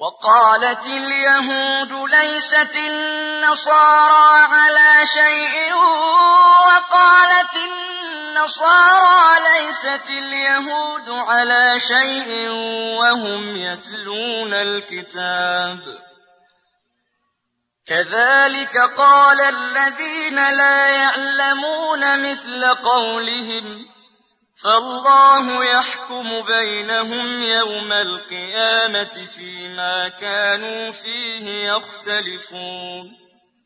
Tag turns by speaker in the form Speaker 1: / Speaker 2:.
Speaker 1: وقالت اليهود ليست النصارى على شيء وقالت النصارى ليست اليهود على شيء وهم يتلون الكتاب كذلك قال الذين لا يعلمون مثل قولهم فالله يحكم بينهم يوم القيامة فيما كانوا فيه يختلفون